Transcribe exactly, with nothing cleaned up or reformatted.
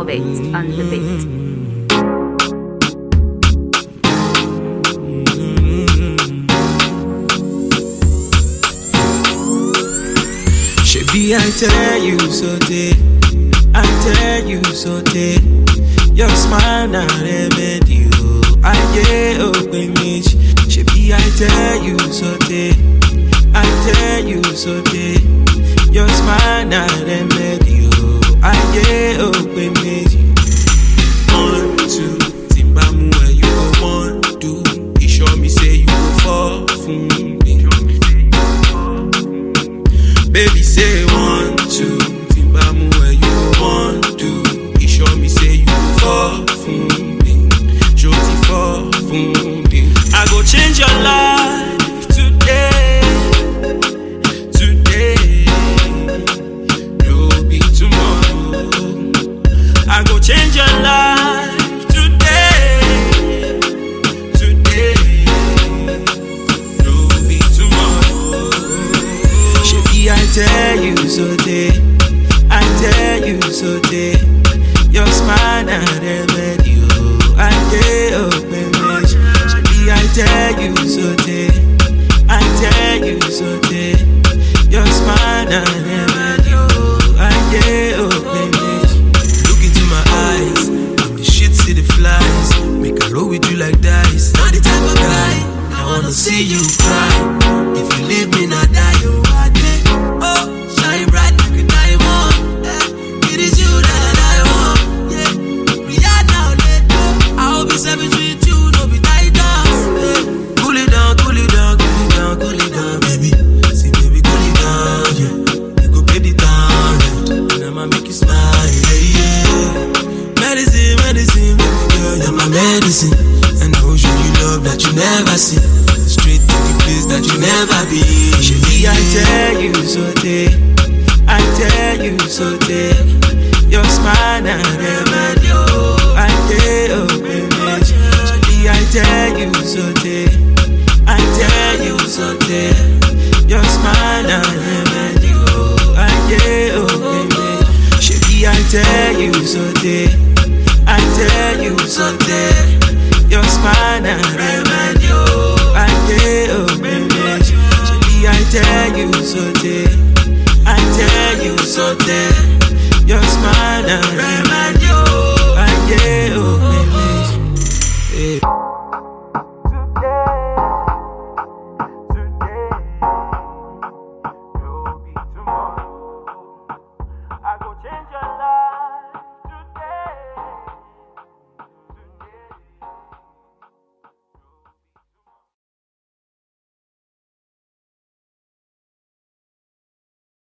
Velvet on the beat. Shebi, I tell you so day, I tell you so day. Your smile not remedy you. I get open me. Shebi, I tell you so day, I tell you so day. Your smile not remedy you. I get open me. One, two, Timbamu where you go. One, two, he show me say you go fall for me. Baby say one, two, Timbamu where you go. One, two, he show me say you go fall for me. Joti fall for me. I go change your life today, today. No be tomorrow. I go change your life today, today. No be tomorrow. Shebi, I tell you so day, I tell you so day. Your smile not remedy you. I get open me. Shebi, I tell you so day, I tell you so day. Your smile not remedy you. I get open me. Look into my eyes, I'm the shit, see the flies. Make a roll with you like dice. Not the type of guy I wanna see you cry. If you leave me, not die, you are dead. Oh, shine bright like a diamond. Eh, it is you that I want. Yeah, Rihanna, let go. I will be savage with you, no be tight down. Yeah. Cool it down, cool it down, cool it down, cool it down, baby. See, baby, cool it down, yeah. You go pay the down, right? And I'ma make you smile, yeah, yeah. Medicine, medicine, baby girl, you're my medicine. And I will show you love that you never see. Straight to the place that you never be. Shebi, I tell you so day, I tell you so day. Your smile not remedy you. I get open me. Shebi, I tell you so day, I tell you so day. Your smile not remedy you. I get open me. Shebi, I tell you so day, I tell you so day. Your smile not remedy you. I get open me. Shebi, I tell you so day, I tell you so day. Your smile not remedy you. I get open.